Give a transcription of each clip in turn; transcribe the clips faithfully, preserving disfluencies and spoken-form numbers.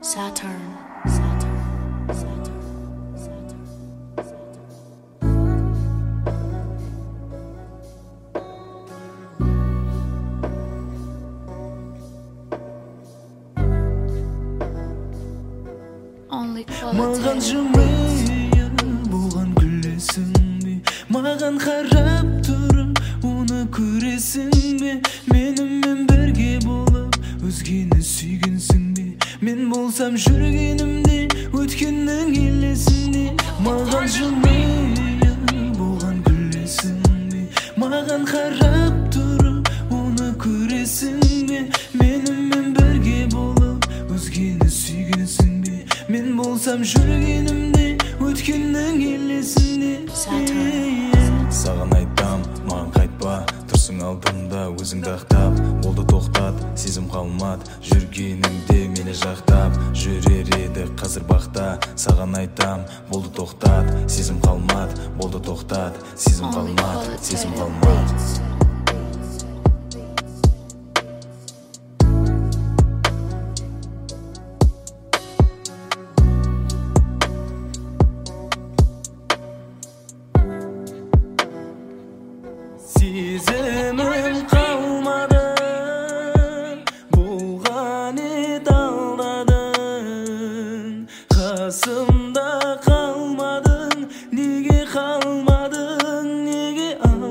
Saturn, Saturn, Saturn, Saturn, Only Маған жымия болған күлесің бе, маған қарап тұрып оны көресің бе, менімен бірге болып өзгені сүйгенсің бе, мен болсам жүргенімде өткеннің елесінде. Маған жымия болған күлесің бе, маған қарап тұрып оны көресің бе, менімен бірге болып өзгені сүйгенсің бе, мен болсам жүргенімде өткеннің елесінде. Саған айтам, маған қайтпа, тұрсың алдымда өзіңді ақтап, болды тоқтат, сезім қалмады, жүргеніңде мені жақтап, жүрер еді қазір бақта. Саған айтам, болды тоқтат, сезім қалмады, болды тоқтат, сезім қалмады, сезім қалмады. Сезімім қалмады, болған ет алдадың, қасымда қалмадың, неге қалмадың, неге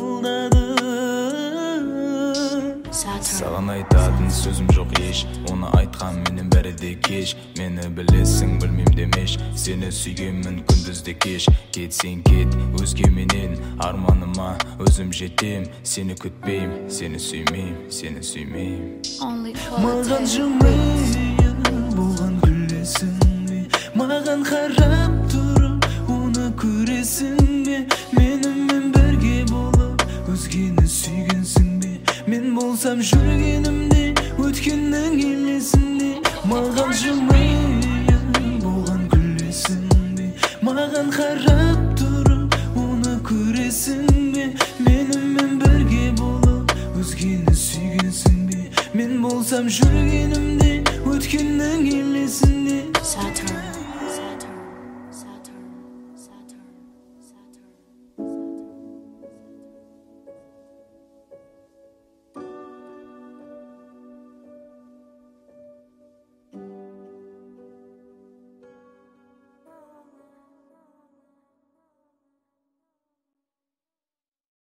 алдадың. Саған айтатын сөзім жоқ еш, оны айтқан менен бәрі де кеш. Мені білесің, білмейм демеш, сені сүйгенмін күндіз де кеш. Кетсең кет, өзгеменен арманыма өзім жетем, сені күтпейм, сені сүймейм, сені сүймейм. Маған жымия болған күлесің бе, маған қарап тұрып оны көресің бе, менімен бірге болып өзгені сүйгенсің бе, мен болсам жүргенімде өткеннің елесінде. Маған жымия болған күлесің бе, маған қарап тұрып оны көресің бе, менімен бірге болып өзгені сүйгенсің бе, мен болсам жүргенімде өткеннің